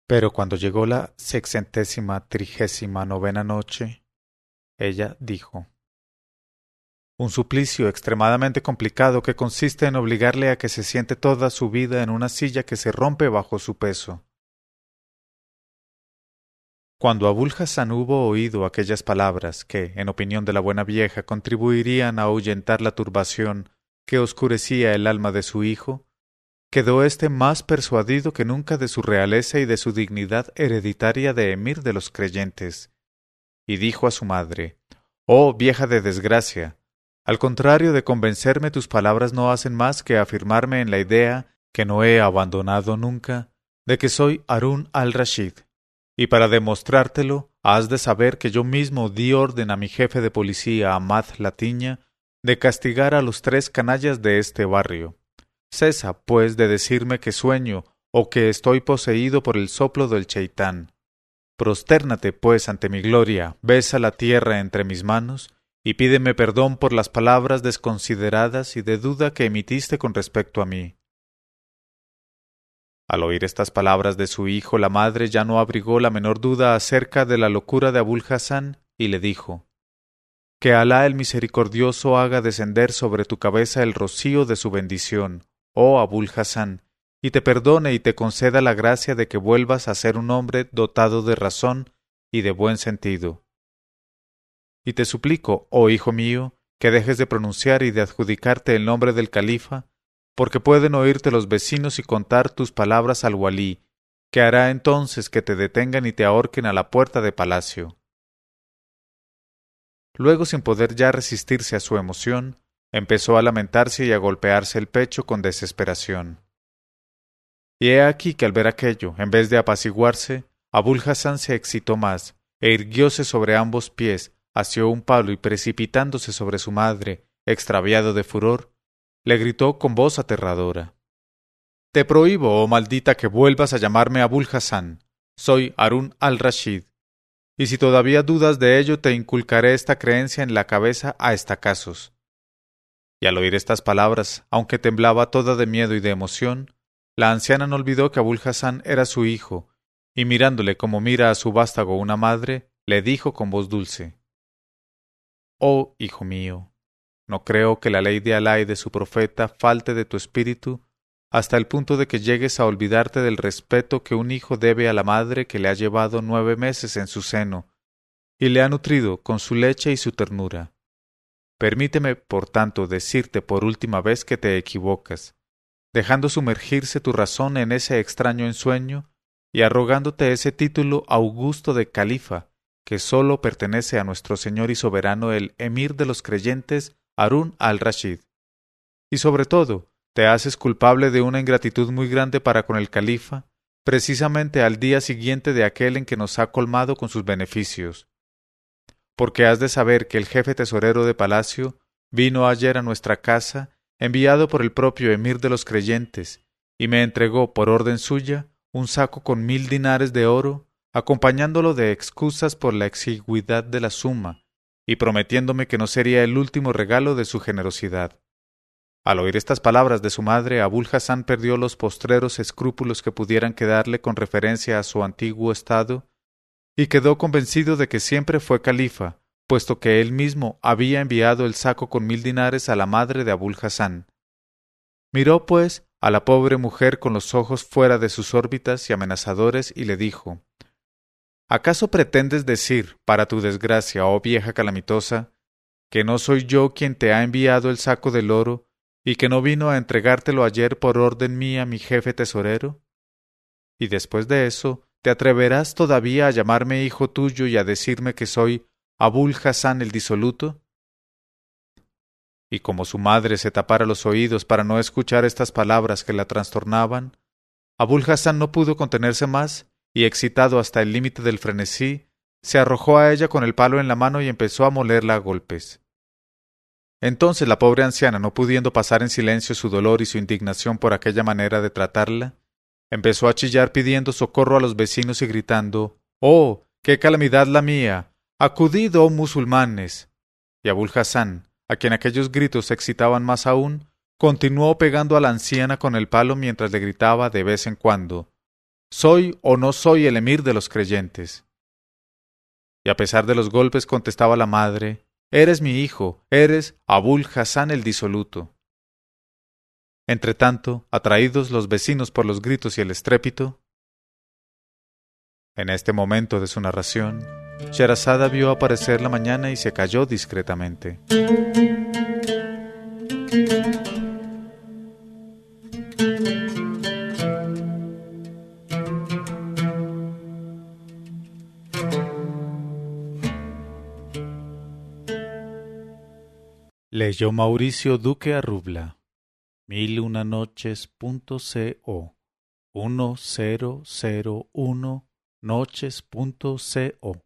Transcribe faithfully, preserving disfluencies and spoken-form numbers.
Pero cuando llegó la sexentésima trigésima novena noche, ella dijo: Un suplicio extremadamente complicado que consiste en obligarle a que se siente toda su vida en una silla que se rompe bajo su peso. Cuando Abul Hassan hubo oído aquellas palabras que, en opinión de la buena vieja, contribuirían a ahuyentar la turbación que oscurecía el alma de su hijo, quedó éste más persuadido que nunca de su realeza y de su dignidad hereditaria de emir de los creyentes, y dijo a su madre: «Oh vieja de desgracia, al contrario de convencerme, tus palabras no hacen más que afirmarme en la idea, que no he abandonado nunca, de que soy Harún al-Rashid. Y para demostrártelo, has de saber que yo mismo di orden a mi jefe de policía, Ahmad Latiña, de castigar a los tres canallas de este barrio. Cesa, pues, de decirme que sueño o que estoy poseído por el soplo del cheitán. Prostérnate, pues, ante mi gloria, besa la tierra entre mis manos, y pídeme perdón por las palabras desconsideradas y de duda que emitiste con respecto a mí». Al oír estas palabras de su hijo, la madre ya no abrigó la menor duda acerca de la locura de Abul Hassan, y le dijo: «Que Alá el misericordioso haga descender sobre tu cabeza el rocío de su bendición, oh Abul Hassan, y te perdone y te conceda la gracia de que vuelvas a ser un hombre dotado de razón y de buen sentido. Y te suplico, oh hijo mío, que dejes de pronunciar y de adjudicarte el nombre del califa, porque pueden oírte los vecinos y contar tus palabras al walí, que hará entonces que te detengan y te ahorquen a la puerta de palacio». Luego, sin poder ya resistirse a su emoción, empezó a lamentarse y a golpearse el pecho con desesperación. Y he aquí que al ver aquello, en vez de apaciguarse, Abul Hassan se excitó más, e irguióse sobre ambos pies, asió un palo y precipitándose sobre su madre, extraviado de furor, le gritó con voz aterradora: «Te prohíbo, oh maldita, que vuelvas a llamarme Abul Hassan. Soy Harún al-Rashid. Y si todavía dudas de ello, te inculcaré esta creencia en la cabeza a estacazos». Y al oír estas palabras, aunque temblaba toda de miedo y de emoción, la anciana no olvidó que Abul Hassan era su hijo, y mirándole como mira a su vástago una madre, le dijo con voz dulce: «Oh hijo mío, no creo que la ley de Alá y de su profeta falte de tu espíritu hasta el punto de que llegues a olvidarte del respeto que un hijo debe a la madre que le ha llevado nueve meses en su seno y le ha nutrido con su leche y su ternura. Permíteme, por tanto, decirte por última vez que te equivocas, dejando sumergirse tu razón en ese extraño ensueño y arrogándote ese título augusto de califa que sólo pertenece a nuestro señor y soberano el emir de los creyentes, Harún al-Rashid. Y sobre todo, te haces culpable de una ingratitud muy grande para con el califa, precisamente al día siguiente de aquel en que nos ha colmado con sus beneficios. Porque has de saber que el jefe tesorero de palacio vino ayer a nuestra casa, enviado por el propio emir de los creyentes, y me entregó, por orden suya, un saco con mil dinares de oro, acompañándolo de excusas por la exigüidad de la suma, y prometiéndome que no sería el último regalo de su generosidad. Al oír estas palabras de su madre, Abul Hassan perdió los postreros escrúpulos que pudieran quedarle con referencia a su antiguo estado, y quedó convencido de que siempre fue califa, puesto que él mismo había enviado el saco con mil dinares a la madre de Abul Hassan. Miró, pues, a la pobre mujer con los ojos fuera de sus órbitas y amenazadores, y le dijo: «¿Acaso pretendes decir, para tu desgracia, oh vieja calamitosa, que no soy yo quien te ha enviado el saco del oro y que no vino a entregártelo ayer por orden mía mi jefe tesorero? Y después de eso, ¿te atreverás todavía a llamarme hijo tuyo y a decirme que soy Abul Hassan el disoluto?» Y como su madre se tapara los oídos para no escuchar estas palabras que la trastornaban, Abul Hassan no pudo contenerse más, y excitado hasta el límite del frenesí, se arrojó a ella con el palo en la mano y empezó a molerla a golpes. Entonces la pobre anciana, no pudiendo pasar en silencio su dolor y su indignación por aquella manera de tratarla, empezó a chillar pidiendo socorro a los vecinos y gritando: «¡Oh, qué calamidad la mía! ¡Acudid, oh musulmanes!». Y Abul Hassan, a quien aquellos gritos excitaban más aún, continuó pegando a la anciana con el palo mientras le gritaba de vez en cuando: ¿soy o no soy el emir de los creyentes? Y a pesar de los golpes contestaba la madre, eres mi hijo, eres Abul Hassan el disoluto. Entretanto, atraídos los vecinos por los gritos y el estrépito, en este momento de su narración, Sherazada vio aparecer la mañana y se calló discretamente. Leyó Mauricio Duque Arrubla. Mil una noches punto co. uno cero cero uno noches punto co.